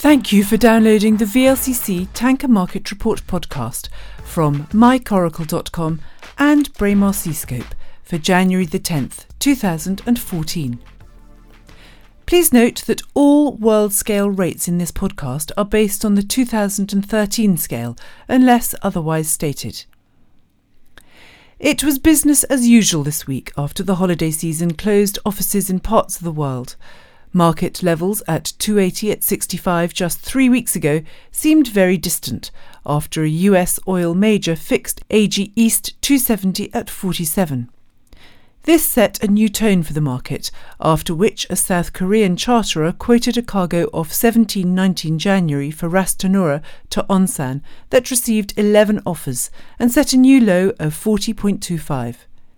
Thank you for downloading the VLCC Tanker Market Report podcast from mycoracle.com and Braemar Seascope for January the 10th, 2014. Please note that all world scale rates in this podcast are based on the 2013 scale, unless otherwise stated. It was business as usual this week after the holiday season closed offices in parts of the world. Market levels at 280 at 65 just 3 weeks ago seemed very distant after a US oil major fixed AG East 270 at 47. This set a new tone for the market, after which a South Korean charterer quoted a cargo of 17-19 January for Ras Tanura to Onsan that received 11 offers and set a new low of 40.25.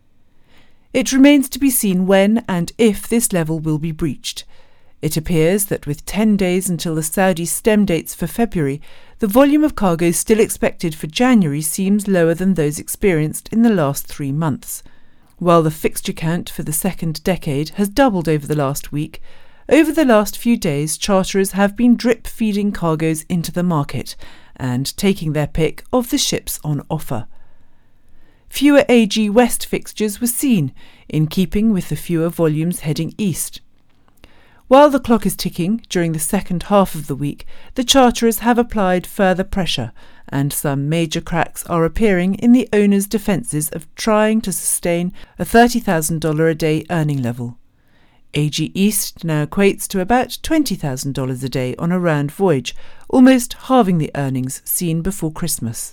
It remains to be seen when and if this level will be breached. It appears that with 10 days until the Saudi stem dates for February, the volume of cargoes still expected for January seems lower than those experienced in the last 3 months. While the fixture count for the second decade has doubled over the last week, over the last few days charterers have been drip-feeding cargoes into the market and taking their pick of the ships on offer. Fewer AG West fixtures were seen, in keeping with the fewer volumes heading east. While the clock is ticking during the second half of the week, the charterers have applied further pressure, and some major cracks are appearing in the owners' defences of trying to sustain a $30,000 a day earning level. AG East now equates to about $20,000 a day on a round voyage, almost halving the earnings seen before Christmas.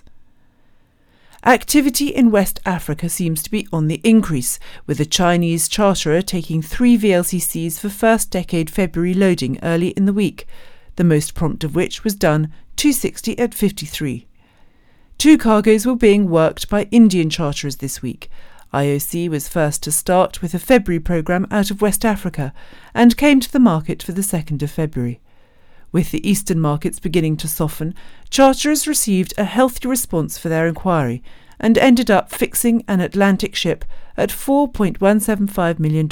Activity in West Africa seems to be on the increase, with a Chinese charterer taking 3 VLCCs for first decade February loading early in the week, the most prompt of which was done 260 at 53. 2 cargoes were being worked by Indian charterers this week. IOC was first to start with a February programme out of West Africa and came to the market for the 2nd of February. With the eastern markets beginning to soften, charterers received a healthy response for their inquiry and ended up fixing an Atlantic ship at $4.175 million.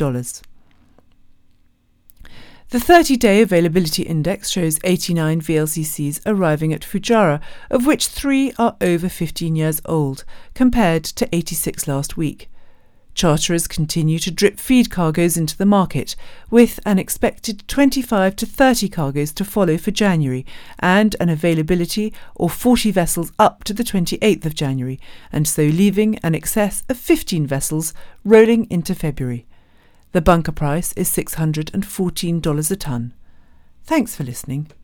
The 30-day availability index shows 89 VLCCs arriving at Fujairah, of which 3 are over 15 years old, compared to 86 last week. Charterers continue to drip feed cargoes into the market, with an expected 25 to 30 cargoes to follow for January and an availability of 40 vessels up to the 28th of January, and so leaving an excess of 15 vessels rolling into February. The bunker price is $614 a tonne. Thanks for listening.